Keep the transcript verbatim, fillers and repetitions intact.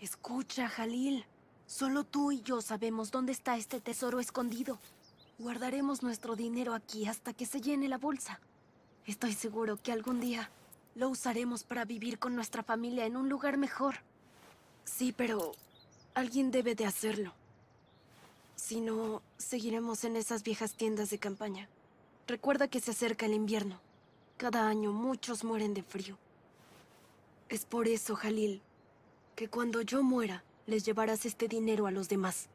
Escucha, Jalil. Solo tú y yo sabemos dónde está este tesoro escondido. Guardaremos nuestro dinero aquí hasta que se llene la bolsa. Estoy seguro que algún día lo usaremos para vivir con nuestra familia en un lugar mejor. Sí, pero alguien debe de hacerlo. Si no, seguiremos en esas viejas tiendas de campaña. Recuerda que se acerca el invierno. Cada año muchos mueren de frío. Es por eso, Jalil, que cuando yo muera, les llevarás este dinero a los demás.